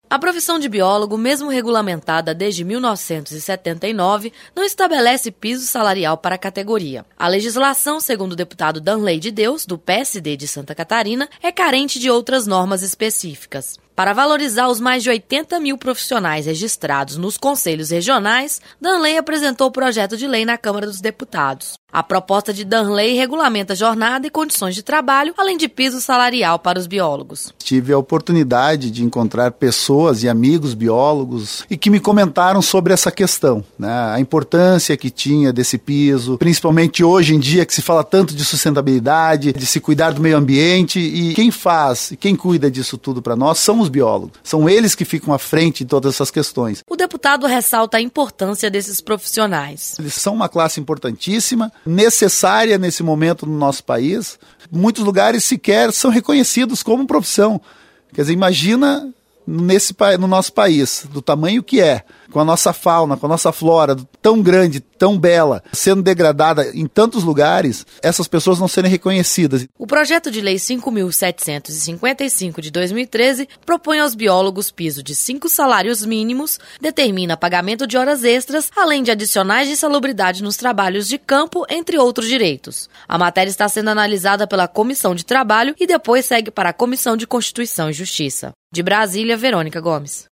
A profissão de biólogo, mesmo regulamentada desde 1979, não estabelece piso salarial para a categoria. A legislação, segundo o deputado Danley de Deus, do PSD de Santa Catarina, é carente de outras normas específicas. Para valorizar os mais de 80 mil profissionais registrados nos conselhos regionais, Danley apresentou o projeto de lei na Câmara dos Deputados. A proposta de Danley regulamenta jornada e condições de trabalho, além de piso salarial para os biólogos. Tive a oportunidade de encontrar pessoas e amigos biólogos e que me comentaram sobre essa questão, né? A importância que tinha desse piso, principalmente hoje em dia que se fala tanto de sustentabilidade, de se cuidar do meio ambiente, e quem faz e quem cuida disso tudo para nós são os biólogos. São eles que ficam à frente de todas essas questões. O deputado ressalta a importância desses profissionais. Eles são uma classe importantíssima, necessária nesse momento no nosso país. Muitos lugares sequer são reconhecidos como profissão. Quer dizer, imagina no nosso país, do tamanho que é, com a nossa fauna, com a nossa flora, tão grande, tão bela, sendo degradada em tantos lugares, essas pessoas não serem reconhecidas. O projeto de lei 5.755 de 2013 propõe aos biólogos piso de 5 salários mínimos, determina pagamento de horas extras, além de adicionais de insalubridade nos trabalhos de campo, entre outros direitos. A matéria está sendo analisada pela Comissão de Trabalho e depois segue para a Comissão de Constituição e Justiça. De Brasília, Verônica Gomes.